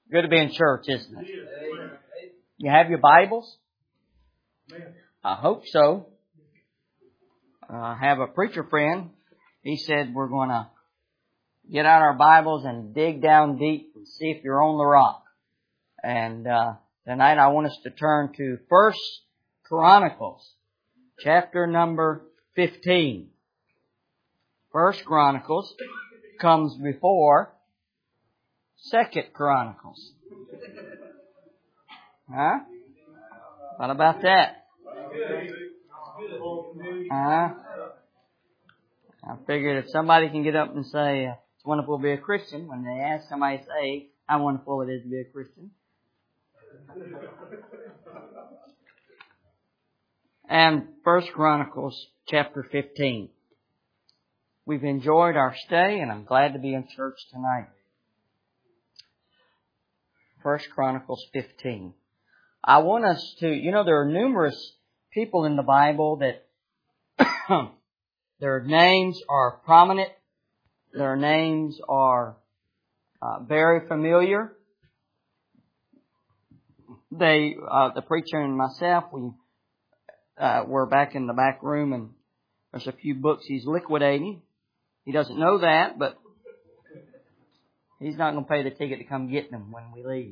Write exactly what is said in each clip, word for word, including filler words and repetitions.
Good to be in church, isn't it? You have your Bibles? I hope so. Uh, I have a preacher friend. He said we're going to get out our Bibles and dig down deep and see if you're on the rock. And uh, tonight I want us to turn to First Chronicles, chapter number fifteen. First Chronicles comes before Second Chronicles. Huh? What about that? Huh? I figured if somebody can get up and say, it's wonderful to be a Christian, when they ask somebody to say, how wonderful it is to be a Christian. And First Chronicles chapter fifteen. We've enjoyed our stay, and I'm glad to be in church tonight. First Chronicles fifteen. I want us to, you know, there are numerous people in the Bible that their names are prominent. Their names are uh, very familiar. They, uh, the preacher and myself, we uh, were back in the back room, and there's a few books he's liquidating. He doesn't know that, but he's not going to pay the ticket to come get them when we leave.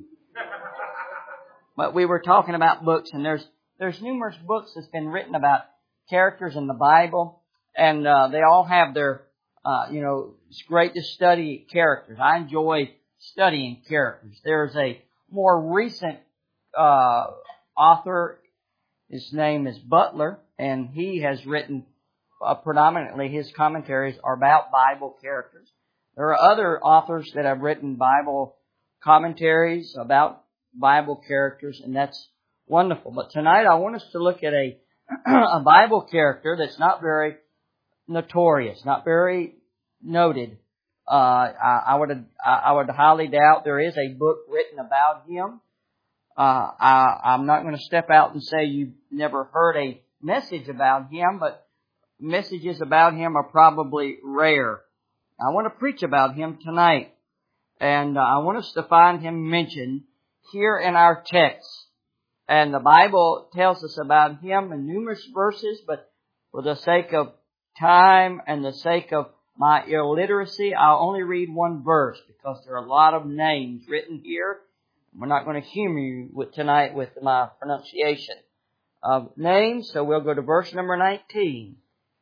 But we were talking about books, and there's there's numerous books that's been written about characters in the Bible, and uh, they all have their, uh, you know, it's great to study characters. I enjoy studying characters. There's a more recent uh, author. His name is Butler, and he has written uh, predominantly his commentaries are about Bible characters. There are other authors that have written Bible commentaries about Bible characters, and that's wonderful. But tonight I want us to look at a a Bible character that's not very notorious, not very noted. Uh, I, I would I would highly doubt there is a book written about him. Uh, I, I'm not going to step out and say you've never heard a message about him, but messages about him are probably rare. I want to preach about him tonight, and uh, I want us to find him mentioned here in our text. And the Bible tells us about him in numerous verses, but for the sake of time and the sake of my illiteracy, I'll only read one verse because there are a lot of names written here. We're not going to humor you with tonight with my pronunciation of names, so we'll go to verse number nineteen.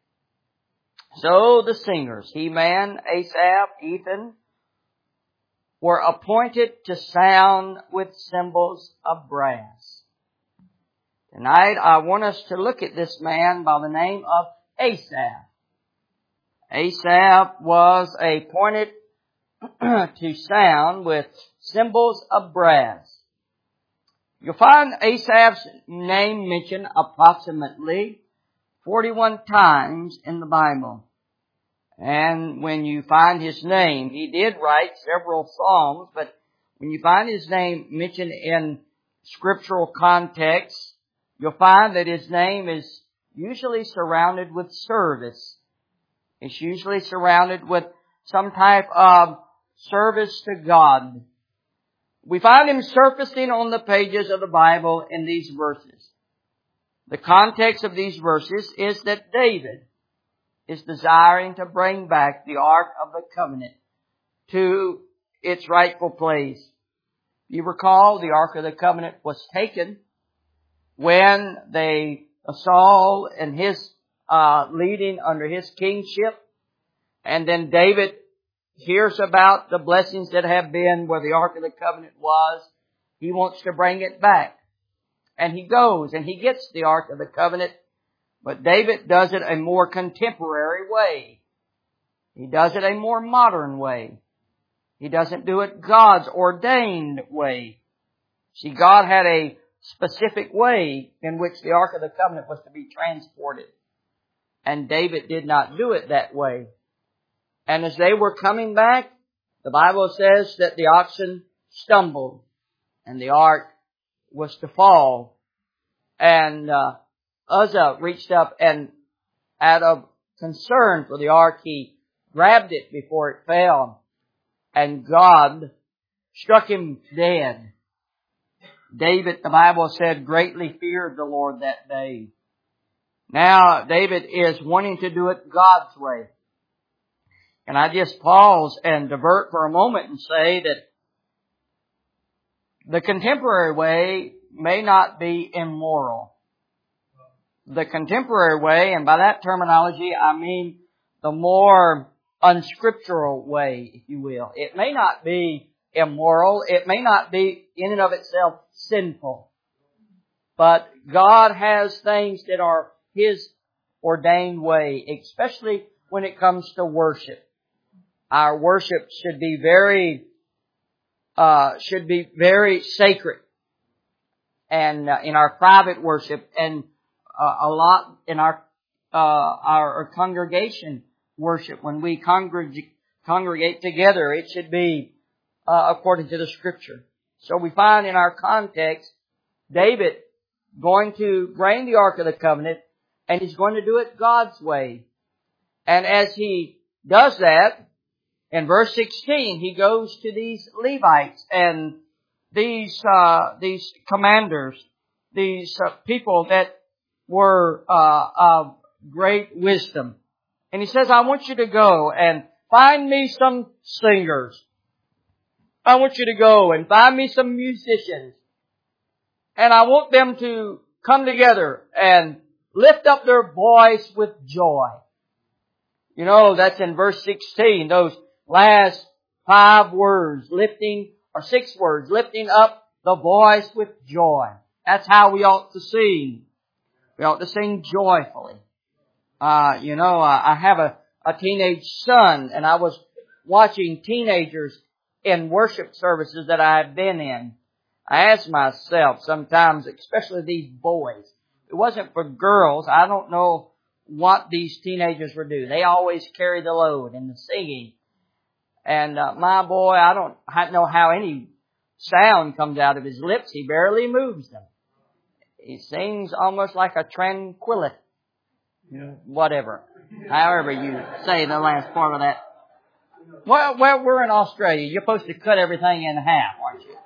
So the singers, Heman, Asaph, Ethan, were appointed to sound with cymbals of brass. Tonight I want us to look at this man by the name of Asaph. Asaph was appointed to sound with cymbals of brass. You'll find Asaph's name mentioned approximately forty-one times in the Bible. And when you find his name, he did write several songs, but when you find his name mentioned in scriptural context, you'll find that his name is usually surrounded with service. It's usually surrounded with some type of service to God. We find him surfacing on the pages of the Bible in these verses. The context of these verses is that David is desiring to bring back the Ark of the Covenant to its rightful place. You recall the Ark of the Covenant was taken when they, Saul and his uh, leading under his kingship, and then David hears about the blessings that have been where the Ark of the Covenant was. He wants to bring it back. And he goes and he gets the Ark of the Covenant, but David does it a more contemporary way. He does it a more modern way. He doesn't do it God's ordained way. See, God had a specific way in which the Ark of the Covenant was to be transported. And David did not do it that way. And as they were coming back, the Bible says that the oxen stumbled and the ark was to fall. And uh, Uzzah reached up and out of concern for the ark, he grabbed it before it fell. And God struck him dead. David, the Bible said, greatly feared the Lord that day. Now, David is wanting to do it God's way. And I just pause and divert for a moment and say that the contemporary way may not be immoral. The contemporary way, and by that terminology I mean the more unscriptural way, if you will. It may not be immoral. It may not be in and of itself sinful. But God has things that are His ordained way, especially when it comes to worship. Our worship should be very, uh, should be very sacred. And uh, in our private worship, and uh, a lot in our, uh, our, our congregation worship, when we congregate, congregate together, it should be uh, according to the Scripture. So we find in our context, David going to bring the Ark of the Covenant, and he's going to do it God's way. And as he does that, in verse sixteen, he goes to these Levites and these uh, these commanders, these uh, people that were uh, of great wisdom. And he says, I want you to go and find me some singers. I want you to go and find me some musicians. And I want them to come together and lift up their voice with joy. You know, that's in verse sixteen, those last five words, lifting, or six words, lifting up the voice with joy. That's how we ought to sing. We ought to sing joyfully. Uh, you know, I have a, a teenage son, and I was watching teenagers in worship services that I have been in. I ask myself sometimes, especially these boys, it wasn't for girls. I don't know what these teenagers would do. They always carry the load in the singing. And uh, my boy, I don't know how any sound comes out of his lips. He barely moves them. He sings almost like a tranquility. Yeah. Whatever. However you say the last part of that. Well, well, we're in Australia. You're supposed to cut everything in half, aren't you?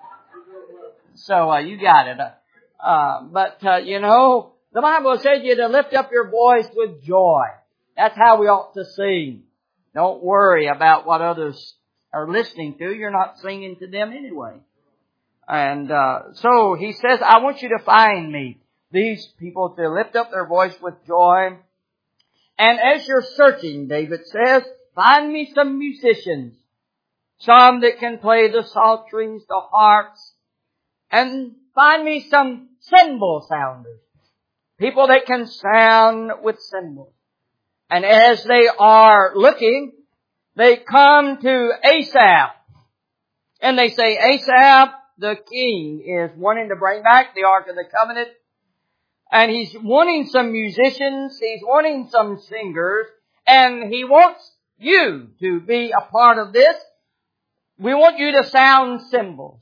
So uh, you got it. Uh, but, uh, you know, the Bible says you to lift up your voice with joy. That's how we ought to sing. Don't worry about what others are listening to. You're not singing to them anyway. And uh, so he says, I want you to find me these people to lift up their voice with joy. And as you're searching, David says, find me some musicians. Some that can play the psalteries, the harps. And find me some cymbal sounders. People that can sound with cymbals. And as they are looking, they come to Asaph. And they say, Asaph, the king, is wanting to bring back the Ark of the Covenant. And he's wanting some musicians. He's wanting some singers. And he wants you to be a part of this. We want you to sound cymbals.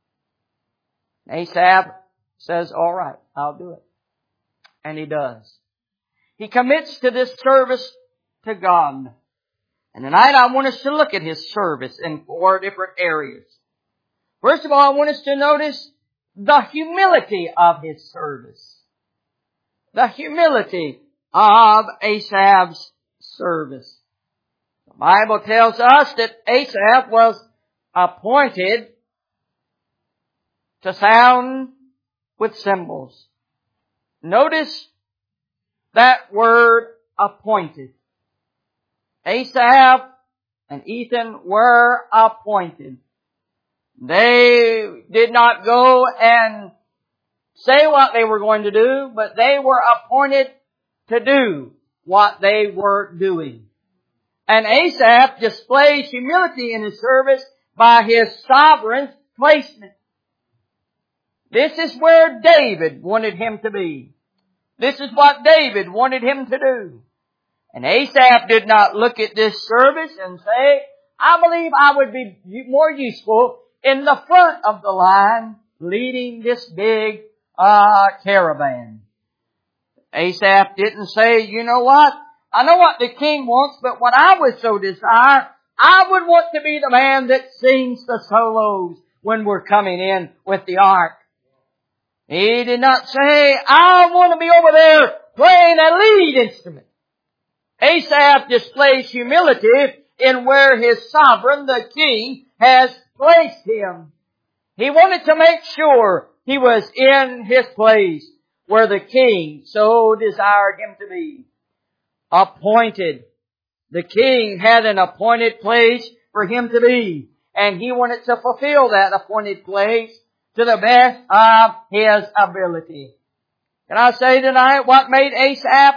Asaph says, all right, I'll do it. And he does. He commits to this service to God. And tonight I want us to look at his service in four different areas. First of all, I want us to notice the humility of his service. The humility of Asaph's service. The Bible tells us that Asaph was appointed to sound with cymbals. Notice that word appointed. Asaph and Ethan were appointed. They did not go and say what they were going to do, but they were appointed to do what they were doing. And Asaph displays humility in his service by his sovereign placement. This is where David wanted him to be. This is what David wanted him to do. And Asaph did not look at this service and say, I believe I would be more useful in the front of the line leading this big uh caravan. Asaph didn't say, you know what? I know what the king wants, but what I would so desire, I would want to be the man that sings the solos when we're coming in with the ark. He did not say, I want to be over there playing a lead instrument. Asaph displays humility in where his sovereign, the king, has placed him. He wanted to make sure he was in his place where the king so desired him to be. Appointed. The king had an appointed place for him to be, and he wanted to fulfill that appointed place to the best of his ability. Can I say tonight what made Asaph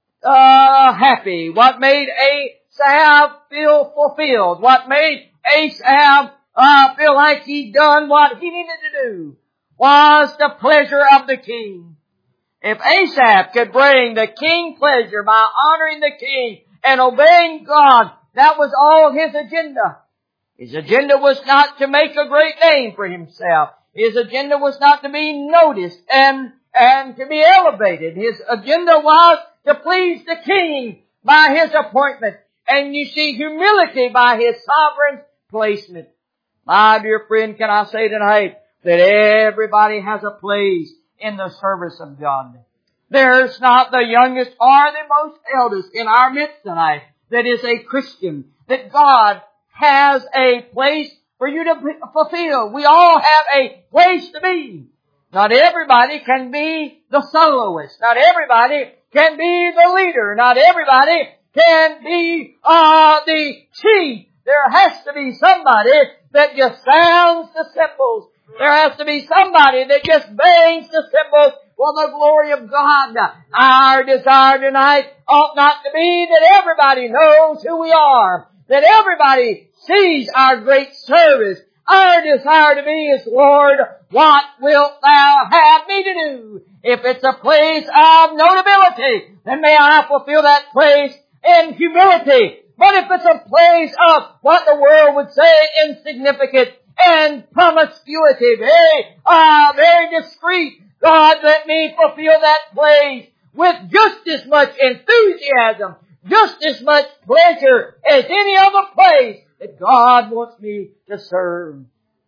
uh, happy? What made Asaph feel fulfilled? What made Asaph uh, feel like he'd done what he needed to do was the pleasure of the king. If Asaph could bring the king pleasure by honoring the king and obeying God, that was all his agenda. His agenda was not to make a great name for himself. His agenda was not to be noticed and, and to be elevated. His agenda was to please the king by his appointment. And you see humility by his sovereign placement. My dear friend, can I say tonight that everybody has a place in the service of God. There's not the youngest or the most eldest in our midst tonight that is a Christian, that God has a place for you to fulfill. We all have a place to be. Not everybody can be the soloist. Not everybody can be the leader. Not everybody can be uh, the chief. There has to be somebody that just sounds the cymbals. There has to be somebody that just bangs the cymbals for the glory of God. Our desire tonight ought not to be that everybody knows who we are, that everybody sees our great service. Our desire to be is, Lord, what wilt Thou have me to do? If it's a place of notability, then may I fulfill that place in humility. But if it's a place of what the world would say insignificant and promiscuity, very, uh, very discreet, God, let me fulfill that place with just as much enthusiasm, just as much pleasure as any other place that God wants me to serve.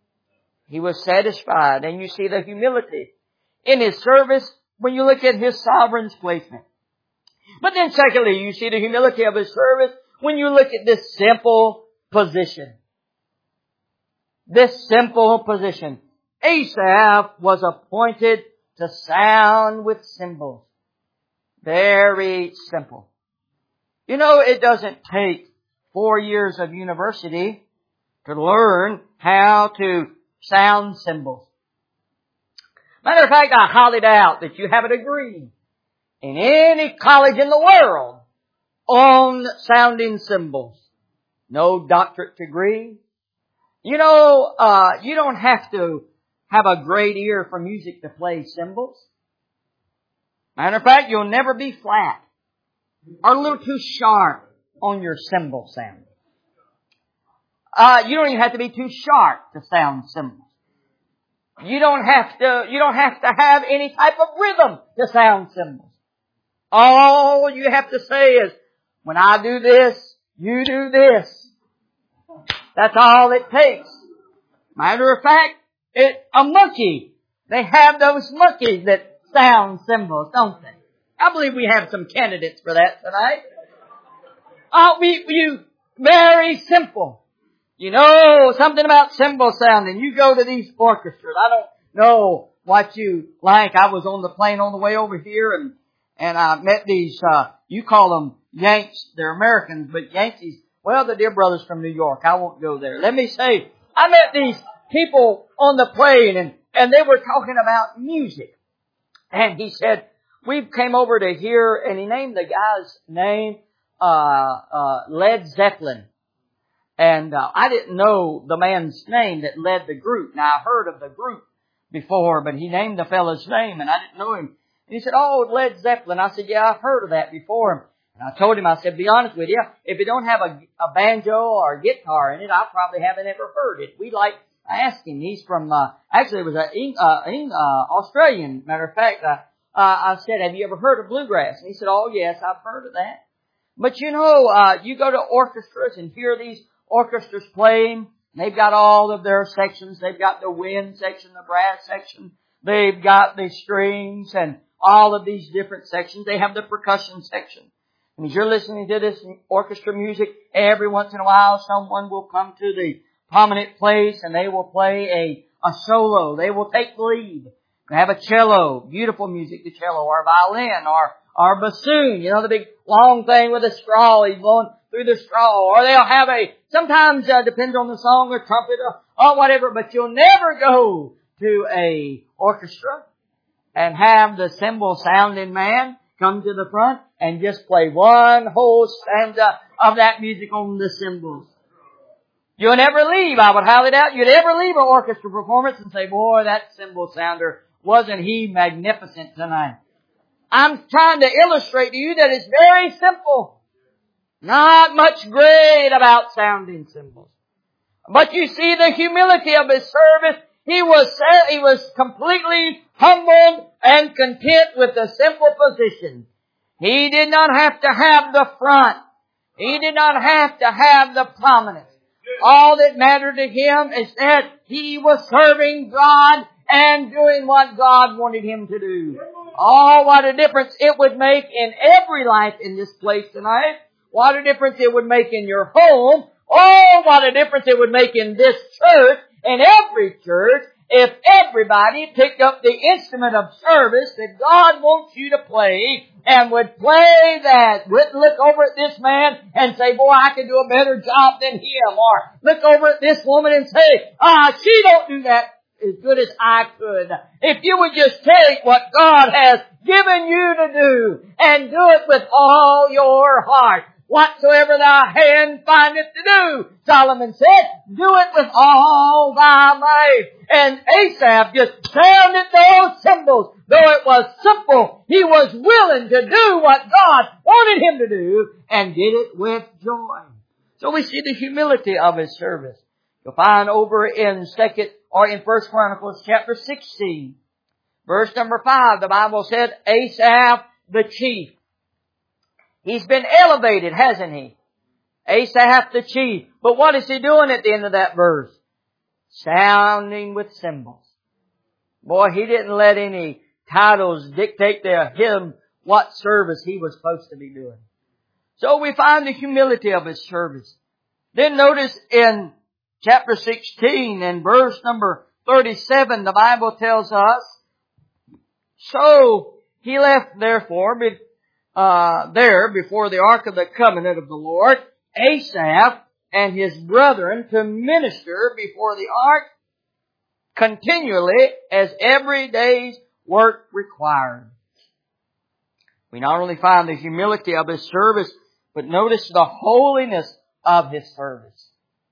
He was satisfied, and you see the humility in His service when you look at His sovereign's placement. But then secondly, you see the humility of His service when you look at this simple position. This simple position. Asaph was appointed to sound with cymbals. Very simple. You know, it doesn't take four years of university to learn how to sound cymbals. Matter of fact, I highly doubt that you have a degree in any college in the world on sounding cymbals. No doctorate degree. You know, uh, you don't have to have a great ear for music to play cymbals. Matter of fact, you'll never be flat or a little too sharp on your cymbal sound. Uh, you don't even have to be too sharp to sound cymbals. You don't have to, you don't have to have any type of rhythm to sound cymbals. All you have to say is, when I do this, you do this. That's all it takes. Matter of fact, it, a monkey, they have those monkeys that sound cymbals, don't they? I believe we have some candidates for that tonight. Uh, we, you, very simple. You know something about cymbal sounding. You go to these orchestras. I don't know what you like. I was on the plane on the way over here and, and I met these, uh, you call them Yanks. They're Americans, but Yankees, well, the dear brothers from New York. I won't go there. Let me say, I met these people on the plane and, and they were talking about music. And he said, we came over to hear, and he named the guy's name, uh, uh, Led Zeppelin. And, uh, I didn't know the man's name that led the group. Now, I heard of the group before, but he named the fellow's name and I didn't know him. And he said, oh, Led Zeppelin. I said, yeah, I've heard of that before. And I told him, I said, be honest with you, if it don't have a, a banjo or a guitar in it, I probably haven't ever heard it. We like, I asked him, he's from, uh, actually it was a, uh, uh, Australian. Matter of fact, uh, uh, I said, have you ever heard of bluegrass? And he said, oh yes, I've heard of that. But you know, uh, you go to orchestras and hear these orchestras playing, They've got all of their sections. They've got the wind section, the brass section. They've got the strings and all of these different sections. They have the percussion section. And as you're listening to this orchestra music, every once in a while someone will come to the prominent place and they will play a, a solo. They will take the lead. They have a cello, beautiful music, the cello, or a violin, or, or a bassoon, you know, the big long thing with a straw, he's blowing through the straw. Or they'll have a, sometimes uh, depends on the song, or trumpet, or, or whatever, but you'll never go to a orchestra and have the cymbal sounding man come to the front and just play one whole stanza of that music on the cymbals. You'll never leave, I would highly doubt, you'd ever leave an orchestra performance and say, boy, that cymbal sounder, wasn't he magnificent tonight? I'm trying to illustrate to you that it's very simple. Not much great about sounding cymbals. But you see the humility of his service. He was, he was completely humbled and content with the simple position. He did not have to have the front. He did not have to have the prominence. All that mattered to him is that he was serving God and doing what God wanted him to do. Oh, what a difference it would make in every life in this place tonight. What a difference it would make in your home. Oh, what a difference it would make in this church and every church if everybody picked up the instrument of service that God wants you to play and would play that. Would look over at this man and say, boy, I can do a better job than him. Or look over at this woman and say, ah, she don't do that as good as I could. If you would just take what God has given you to do and do it with all your heart. Whatsoever thy hand findeth to do, Solomon said, do it with all thy might. And Asaph just sounded those cymbals. Though it was simple, he was willing to do what God wanted him to do and did it with joy. So we see the humility of his service. You'll find over in second or in First Chronicles chapter sixteen, verse number five, the Bible said, Asaph the chief. He's been elevated, hasn't he? Asaph the chief. But what is he doing at the end of that verse? Sounding with cymbals. Boy, he didn't let any titles dictate to him what service he was supposed to be doing. So we find the humility of his service. Then notice in chapter sixteen and verse number thirty-seven, the Bible tells us, so he left therefore uh, there before the ark of the covenant of the Lord, Asaph and his brethren to minister before the ark continually as every day's work required. We not only find the humility of his service, but notice the holiness of his service.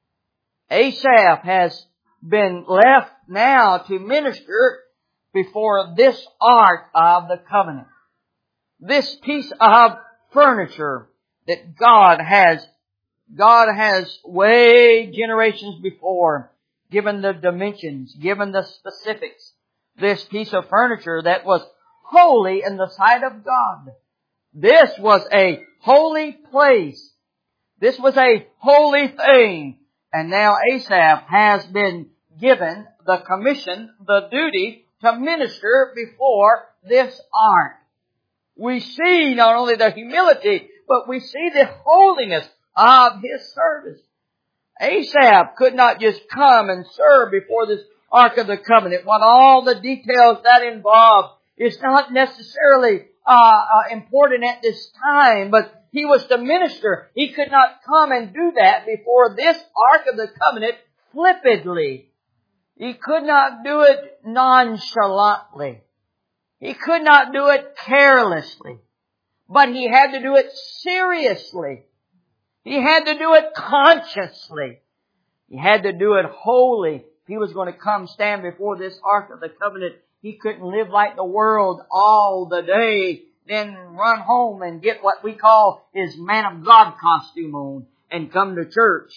Asaph has been left now to minister before this ark of the covenant. This piece of furniture that God has, God has way generations before given the dimensions, given the specifics. This piece of furniture that was holy in the sight of God. This was a holy place. This was a holy thing. And now Asaph has been given the commission, the duty to minister before this ark. We see not only the humility, but we see the holiness of his service. Asaph could not just come and serve before this Ark of the Covenant. What all the details that involved is not necessarily uh, uh, important at this time, but he was to minister. He could not come and do that before this Ark of the Covenant flippantly. He could not do it nonchalantly. He could not do it carelessly. But he had to do it seriously. He had to do it consciously. He had to do it wholly. If he was going to come stand before this Ark of the Covenant, he couldn't live like the world all the day, then run home and get what we call his man of God costume on and come to church.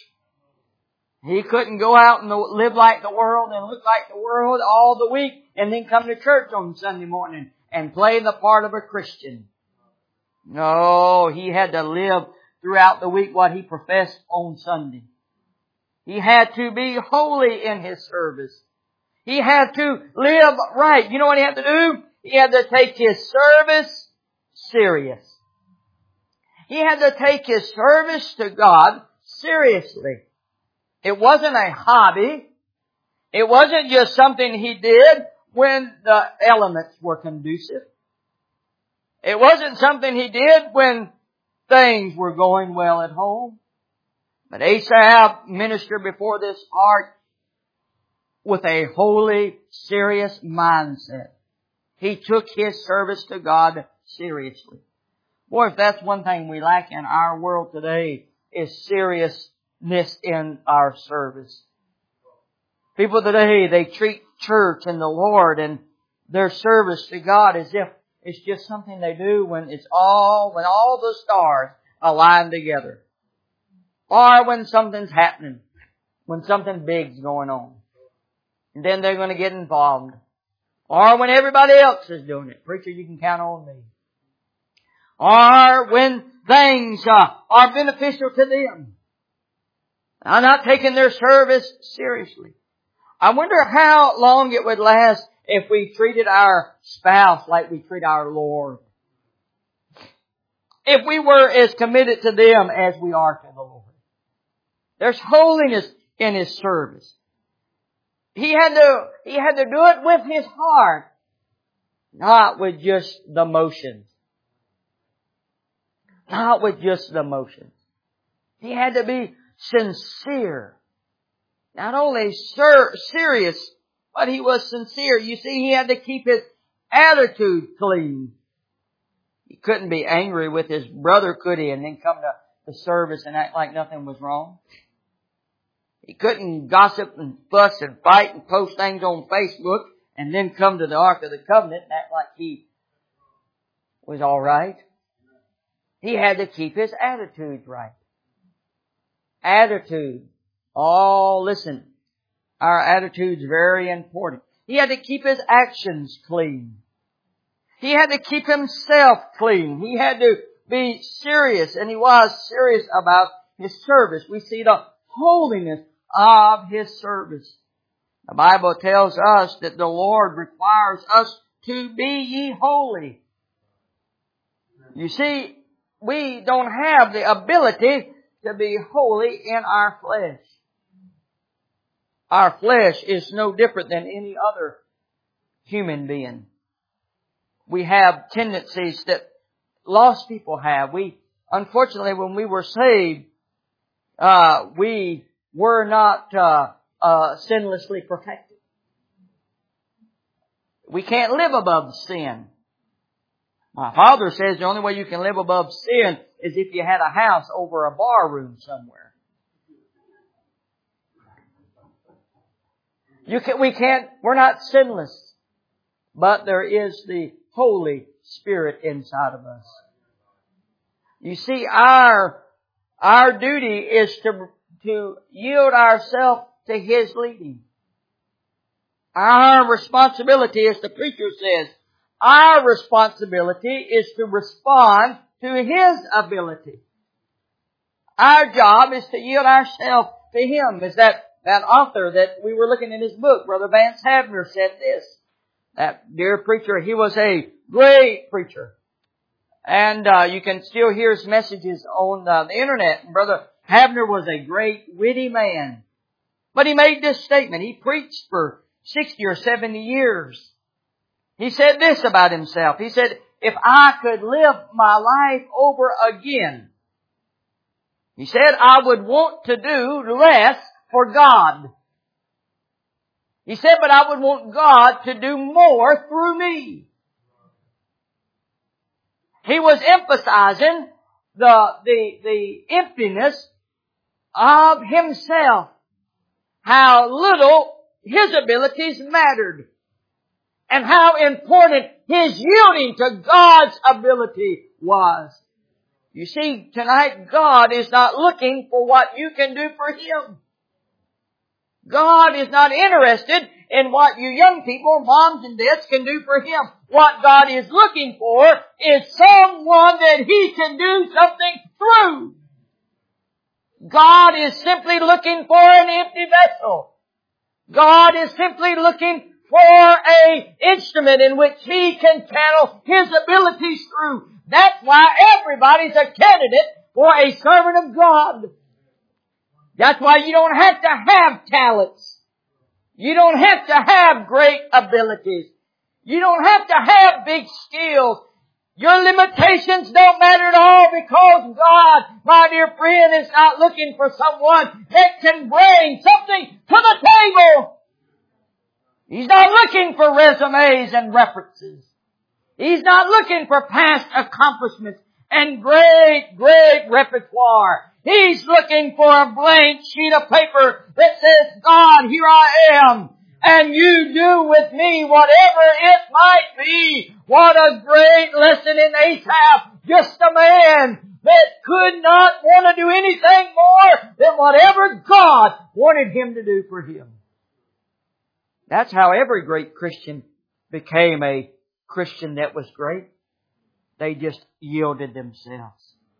He couldn't go out and live like the world and look like the world all the week and then come to church on Sunday morning and play the part of a Christian. No, he had to live throughout the week what he professed on Sunday. He had to be holy in His service. He had to live right. You know what He had to do? He had to take His service serious. He had to take His service to God seriously. It wasn't a hobby. It wasn't just something He did when the elements were conducive. It wasn't something He did when things were going well at home. But Asaph ministered before this ark with a holy, serious mindset. He took his service to God seriously. Boy, if that's one thing we lack in our world today, is seriousness in our service. People today, they treat church and the Lord and their service to God as if it's just something they do when it's all, when all the stars align together. Or when something's happening. When something big's going on. And then they're going to get involved. Or when everybody else is doing it. Preacher, you can count on me. Or when things uh, are beneficial to them. I'm not taking their service seriously. I wonder how long it would last if we treated our spouse like we treat our Lord. If we were as committed to them as we are to the Lord. There's holiness in His service. He had to, he had to do it with his heart, not with just the motions. Not with just the motions. He had to be sincere. Not only ser- serious, but he was sincere. You see, he had to keep his attitude clean. He couldn't be angry with his brother, could he, and then come to the service and act like nothing was wrong? He couldn't gossip and fuss and fight and post things on Facebook and then come to the Ark of the Covenant and act like he was all right. He had to keep his attitude right. Attitude. Oh, listen. Our attitude's very important. He had to keep his actions clean. He had to keep himself clean. He had to be serious, and he was serious about his service. We see the holiness of his service. The Bible tells us that the Lord requires us to be ye holy. You see, we don't have the ability to be holy in our flesh. Our flesh is no different than any other human being. We have tendencies that lost people have. We, unfortunately, when we were saved, uh, we were not uh, uh, sinlessly perfected. We can't live above sin. My father says the only way you can live above sin is if you had a house over a bar room somewhere. You can, we can't, we're not sinless. But there is the Holy Spirit inside of us. You see, our, our duty is to, to yield ourselves to His leading. Our responsibility, as the preacher says, our responsibility is to respond to His ability. Our job is to yield ourselves to Him. As that, that author that we were looking in his book, Brother Vance Havner, said this. That dear preacher, he was a great preacher. And uh, you can still hear his messages on uh, the internet. And Brother Havner was a great, witty man. But he made this statement. He preached for sixty or seventy years. He said this about himself. He said, if I could live my life over again, he said, I would want to do less for God. He said, but I would want God to do more through me. He was emphasizing the, the, the emptiness of himself. How little his abilities mattered. And how important his yielding to God's ability was. You see, tonight God is not looking for what you can do for Him. God is not interested in what you young people, moms and dads, can do for Him. What God is looking for is someone that He can do something through. God is simply looking for an empty vessel. God is simply looking for a instrument in which He can channel His abilities through. That's why everybody's a candidate for a servant of God. That's why you don't have to have talents. You don't have to have great abilities. You don't have to have big skills. Your limitations don't matter at all, because God, my dear friend, is not looking for someone that can bring something to the table. He's not looking for resumes and references. He's not looking for past accomplishments and great, great repertoire. He's looking for a blank sheet of paper that says, God, here I am, and you do with me whatever it might be. What a great lesson in Asaph. Just a man that could not want to do anything more than whatever God wanted him to do for him. That's how every great Christian became a Christian that was great. They just yielded themselves.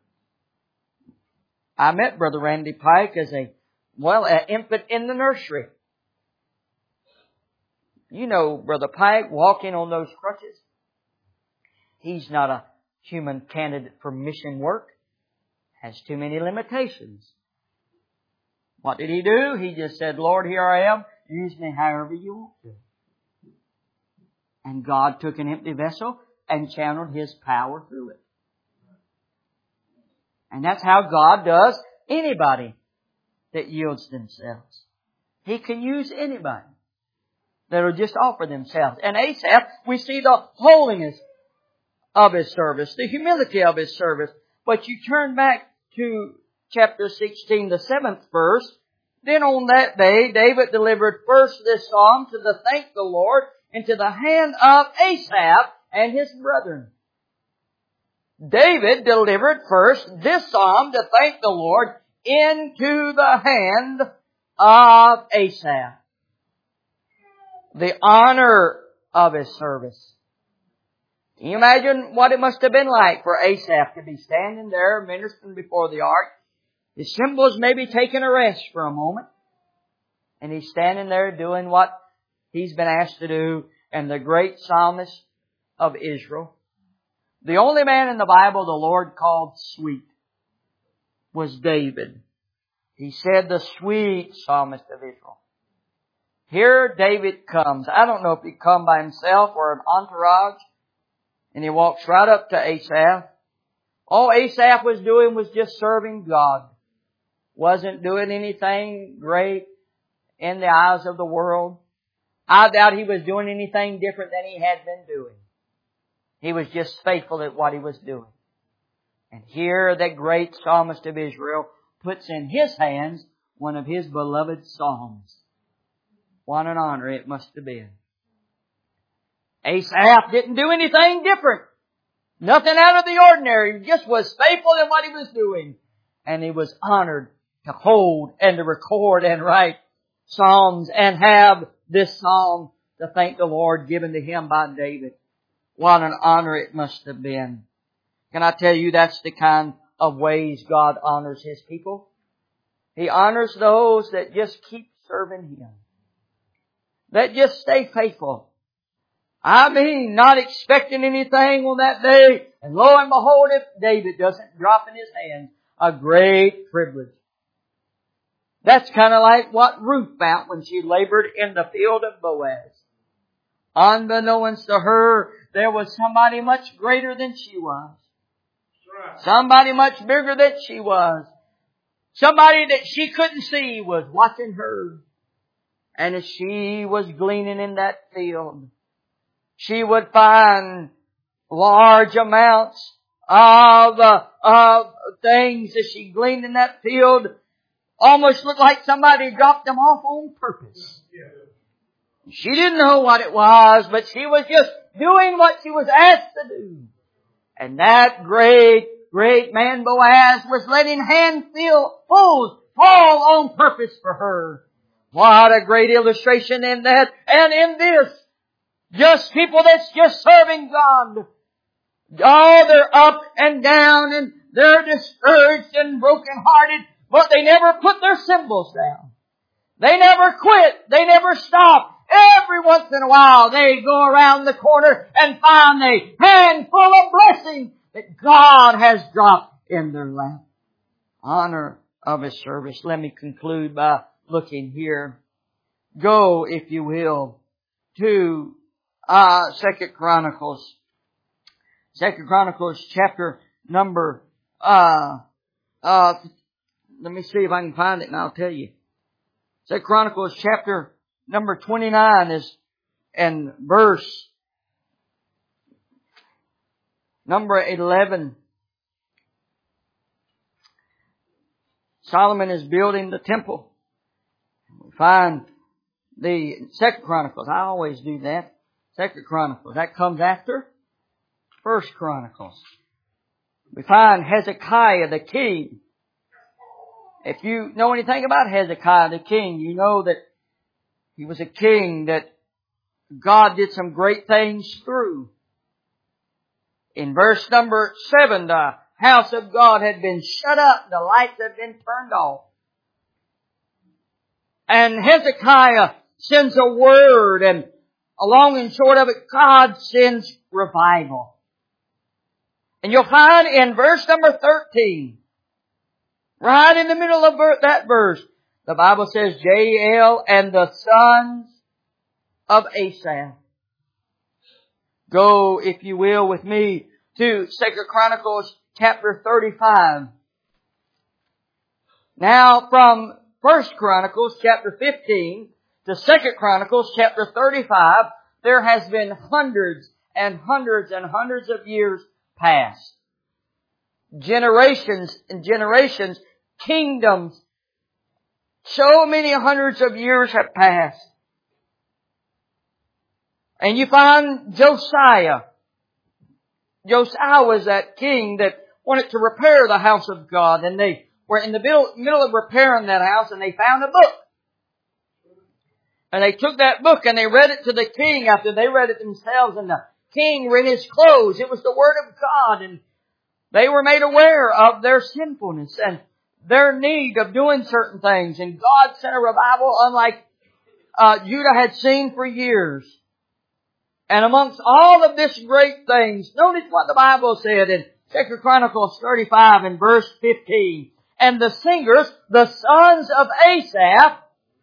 I met Brother Randy Pike as a, well, an infant in the nursery. You know Brother Pike walking on those crutches. He's not a human candidate for mission work. Has too many limitations. What did he do? He just said, Lord, here I am. Use me however you want to. And God took an empty vessel and channeled His power through it. And that's how God does anybody that yields themselves. He can use anybody that will just offer themselves. And Asaph, we see the holiness of his service, the humility of his service. But you turn back to chapter sixteen, the seventh verse. Then on that day, David delivered first this psalm to the thank the Lord into the hand of Asaph and his brethren. David delivered first this psalm to thank the Lord into the hand of Asaph. The honor of his service. Can you imagine what it must have been like for Asaph to be standing there ministering before the ark? His cymbals maybe taking a rest for a moment. And he's standing there doing what he's been asked to do. And the great psalmist of Israel, the only man in the Bible the Lord called sweet, was David. He said the sweet psalmist of Israel. Here David comes. I don't know if he come by himself or an entourage. And he walks right up to Asaph. All Asaph was doing was just serving God. Wasn't doing anything great in the eyes of the world. I doubt he was doing anything different than he had been doing. He was just faithful at what he was doing. And here that great psalmist of Israel puts in his hands one of his beloved psalms. What an honor it must have been. Asaph didn't do anything different. Nothing out of the ordinary. He just was faithful in what he was doing. And he was honored to hold and to record and write psalms and have this psalm to thank the Lord given to him by David. What an honor it must have been. Can I tell you that's the kind of ways God honors His people? He honors those that just keep serving Him. That just stay faithful. I mean, not expecting anything on that day. And lo and behold, if David doesn't drop in his hands, a great privilege. That's kind of like what Ruth found when she labored in the field of Boaz. Unbeknownst to her, there was somebody much greater than she was. Somebody much bigger than she was. Somebody that she couldn't see was watching her. And as she was gleaning in that field, she would find large amounts of, uh, of things as she gleaned in that field. Almost looked like somebody dropped them off on purpose. She didn't know what it was, but she was just doing what she was asked to do. And that great, great man Boaz was letting handfuls fall on purpose for her. What a great illustration in that and in this. Just people that's just serving God. Oh, they're up and down and they're discouraged and brokenhearted. but they never put their symbols down. They never quit. They never stopped. Every once in a while they go around the corner and find a handful of blessings that God has dropped in their lap. Honor of His service. Let me conclude by looking here. Go, if you will, to uh, Second Chronicles. Second Chronicles chapter number, uh, uh, let me see if I can find it and I'll tell you. Second Chronicles chapter number twenty-nine is, and verse number eleven. Solomon is building the temple. We find the Second Chronicles. I always do that. Second Chronicles. That comes after First Chronicles. We find Hezekiah the king. If you know anything about Hezekiah the king, you know that he was a king that God did some great things through. In verse number seven, the house of God had been shut up, the lights had been turned off. And Hezekiah sends a word, and along and short of it, God sends revival. And you'll find in verse number thirteen, right in the middle of that verse, the Bible says, Jael and the sons of Asaph. Go, if you will, with me to Second Chronicles chapter thirty-five. Now from First Chronicles chapter fifteen to Second Chronicles chapter thirty-five, there has been hundreds and hundreds and hundreds of years past. Generations and generations, kingdoms, so many hundreds of years have passed. And you find Josiah. Josiah was that king that wanted to repair the house of God. And they were in the middle, middle of repairing that house, and they found a book. And they took that book and they read it to the king after they read it themselves. And the king rent his clothes. It was the Word of God. And they were made aware of their sinfulness and their need of doing certain things. And God sent a revival unlike uh, Judah had seen for years. And amongst all of this great things, notice what the Bible said in Second Chronicles thirty-five and verse fifteen. And the singers, the sons of Asaph,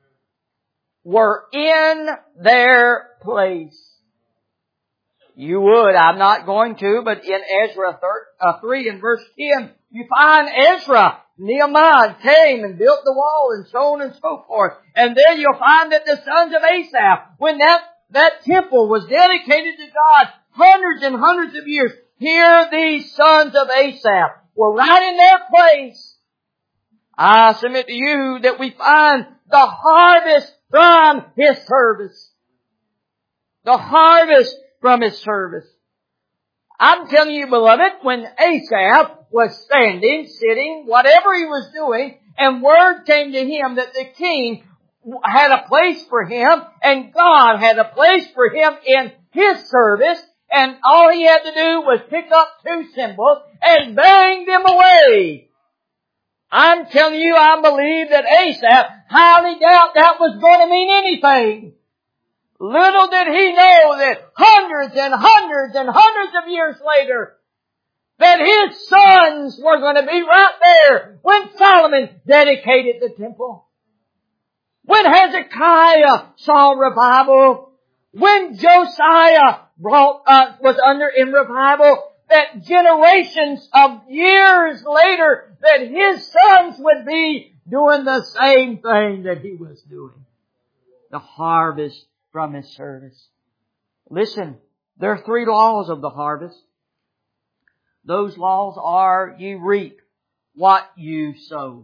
were in their place. You would, I'm not going to, but in Ezra three and verse ten, you find Ezra, Nehemiah came and built the wall and so on and so forth. And then you'll find that the sons of Asaph, when that That temple was dedicated to God hundreds and hundreds of years. Here these sons of Asaph were right in their place. I submit to you that we find the harvest from His service. The harvest from His service. I'm telling you, beloved, when Asaph was standing, sitting, whatever he was doing, and word came to him that the king had a place for him, and God had a place for him in His service, and all he had to do was pick up two cymbals and bang them away. I'm telling you, I believe that Asaph highly doubt that was going to mean anything. Little did he know that hundreds and hundreds and hundreds of years later, that his sons were going to be right there when Solomon dedicated the temple. When Hezekiah saw revival, when Josiah brought, uh, was under in revival, that generations of years later, that his sons would be doing the same thing that he was doing. The harvest from his service. Listen, there are three laws of the harvest. Those laws are, you reap what you sow.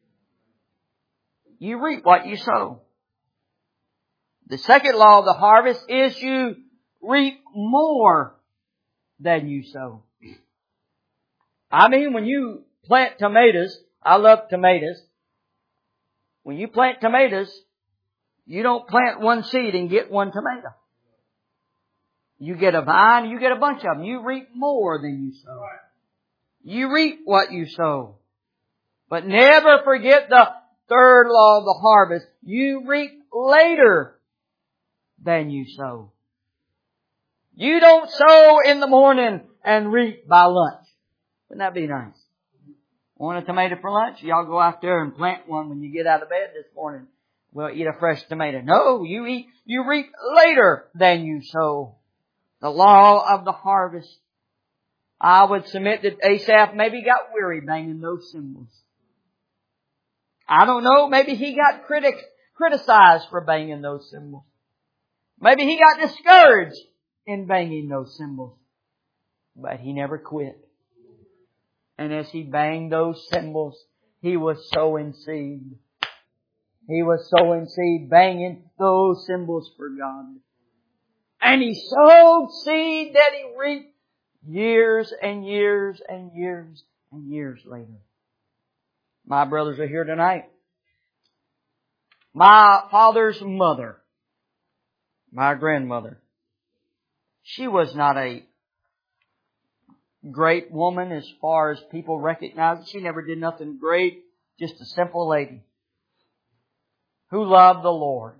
You reap what you sow. The second law of the harvest is you reap more than you sow. I mean, when you plant tomatoes, I love tomatoes. When you plant tomatoes, you don't plant one seed and get one tomato. You get a vine, you get a bunch of them. You reap more than you sow. You reap what you sow. But never forget the third law of the harvest. You reap later than you sow. You don't sow in the morning and reap by lunch. Wouldn't that be nice? Want a tomato for lunch? Y'all go out there and plant one when you get out of bed this morning. We'll eat a fresh tomato. No, you eat, you reap later than you sow. The law of the harvest. I would submit that Asaph maybe got weary banging those cymbals. I don't know, maybe he got critic, criticized for banging those cymbals. Maybe he got discouraged in banging those cymbals. But he never quit. And as he banged those cymbals, he was sowing seed. He was sowing seed, banging those cymbals for God. And he sowed seed that he reaped years and years and years and years later. My brothers are here tonight. My father's mother, my grandmother, she was not a great woman as far as people recognize it. She never did nothing great. Just a simple lady who loved the Lord.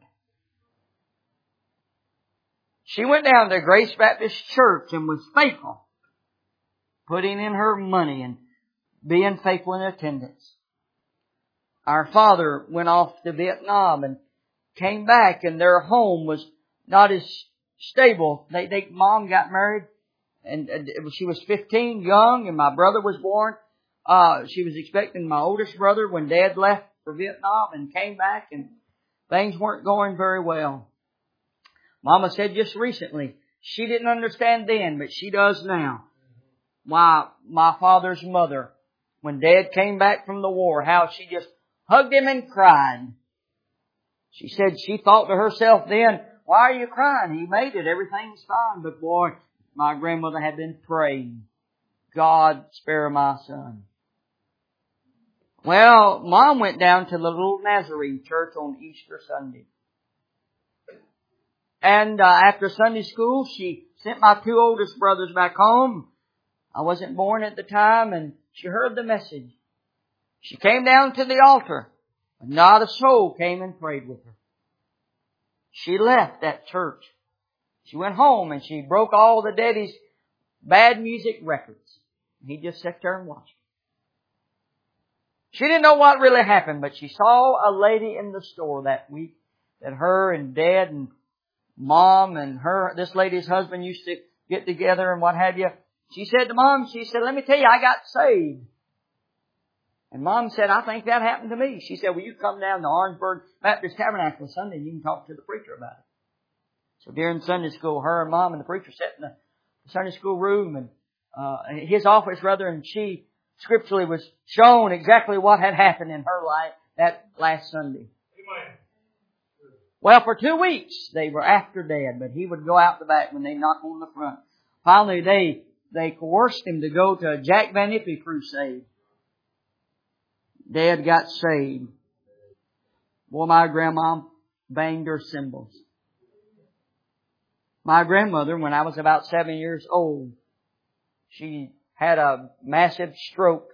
She went down to Grace Baptist Church and was faithful, putting in her money and being faithful in attendance. Our father went off to Vietnam and came back, and their home was not as stable. They, they, Mom got married, and, and she was fifteen, young, and my brother was born. Uh, she was expecting my oldest brother when Dad left for Vietnam and came back, and things weren't going very well. Mama said just recently, she didn't understand then, but she does now. Why, my father's mother, when Dad came back from the war, how she just hugged him and cried. She said she thought to herself then, why are you crying? He made it. Everything's fine. But boy, my grandmother had been praying, God spare my son. Well, Mom went down to the little Nazarene church on Easter Sunday. And uh, after Sunday school, she sent my two oldest brothers back home. I wasn't born at the time, and she heard the message. She came down to the altar, but not a soul came and prayed with her. She left that church. She went home and she broke all the daddy's bad music records. He just sat there and watched. She didn't know what really happened, but she saw a lady in the store that week that her and Dad and Mom and her, this lady's husband used to get together and what have you. She said to Mom, she said, let me tell you, I got saved. And Mom said, I think that happened to me. She said, well, you come down to Orangeburg Baptist Tabernacle Sunday and you can talk to the preacher about it. So during Sunday school, her and Mom and the preacher sat in the Sunday school room and uh his office rather, and she scripturally was shown exactly what had happened in her life that last Sunday. Amen. Well, for two weeks they were after Dad, but he would go out the back when they knocked on the front. Finally, they they coerced him to go to a Jack Van Ippy crusade. Dad got saved. Boy, my grandma banged her cymbals. My grandmother, when I was about seven years old, she had a massive stroke.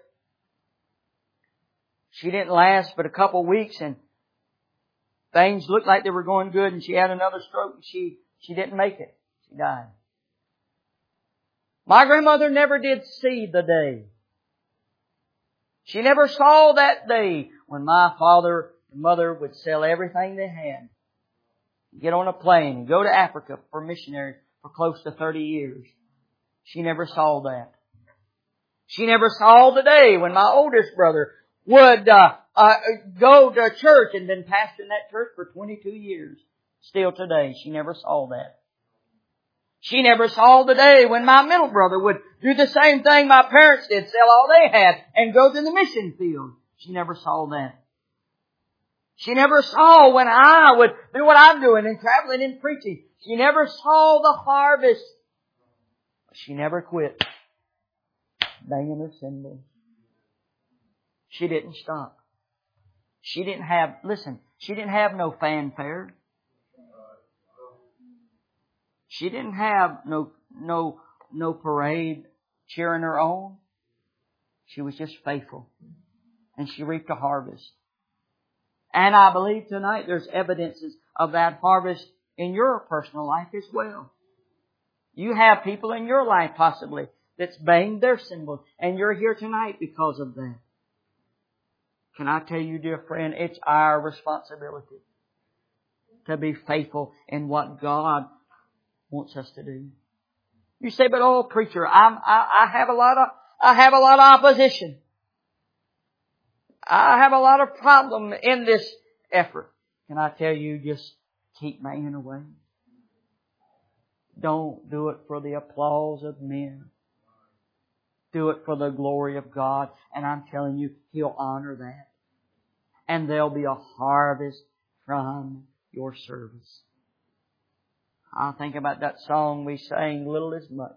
She didn't last but a couple of weeks, and things looked like they were going good, and she had another stroke, and she, she didn't make it. She died. My grandmother never did see the day. She never saw that day when my father and mother would sell everything they had, get on a plane and go to Africa for missionary for close to thirty years. She never saw that. She never saw the day when my oldest brother would uh, uh, go to church and been pastoring that church for twenty-two years. Still today, she never saw that. She never saw the day when my middle brother would do the same thing my parents did, sell all they had, and go to the mission field. She never saw that. She never saw when I would do what I'm doing and traveling and preaching. She never saw the harvest. She never quit banging her cymbals. She didn't stop. She didn't have, listen, she didn't have no fanfare. She didn't have no, no, no parade cheering her on. She was just faithful. and she reaped a harvest. And I believe tonight there's evidences of that harvest in your personal life as well. You have people in your life possibly that's banged their cymbals, and you're here tonight because of that. Can I tell you, dear friend, it's our responsibility to be faithful in what God wants us to do. You say, but oh, preacher, I'm, I, I have a lot of, I have a lot of opposition. I have a lot of problem in this effort. Can I tell you, just keep banging away. Don't do it for the applause of men. Do it for the glory of God. And I'm telling you, He'll honor that. And there'll be a harvest from your service. I think about that song we sang, Little is Much.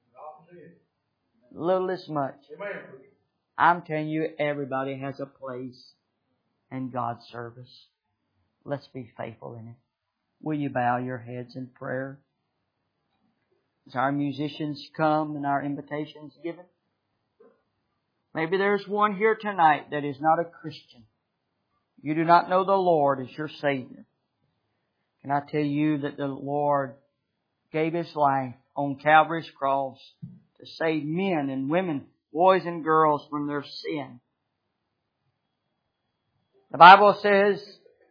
Little is much. I'm telling you, everybody has a place in God's service. Let's be faithful in it. Will you bow your heads in prayer? As our musicians come and our invitations given. Maybe there's one here tonight that is not a Christian. You do not know the Lord as your Savior. Can I tell you that the Lord gave His life on Calvary's cross to save men and women, boys and girls from their sin? The Bible says,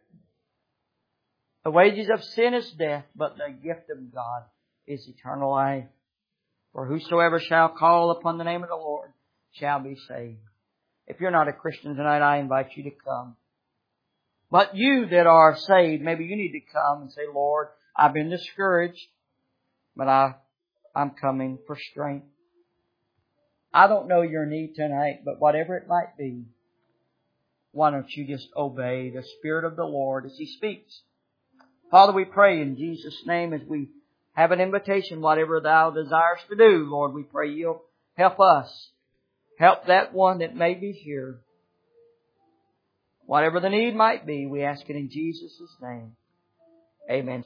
the wages of sin is death, but the gift of God is eternal life. For whosoever shall call upon the name of the Lord shall be saved. If you're not a Christian tonight, I invite you to come. But you that are saved, maybe you need to come and say, Lord, I've been discouraged, but I, I'm coming for strength. I don't know your need tonight, but whatever it might be, why don't you just obey the Spirit of the Lord as He speaks? Father, we pray in Jesus' name as we have an invitation, whatever Thou desires to do, Lord, we pray You'll help us. Help that one that may be here. Whatever the need might be, we ask it in Jesus' name. Amen.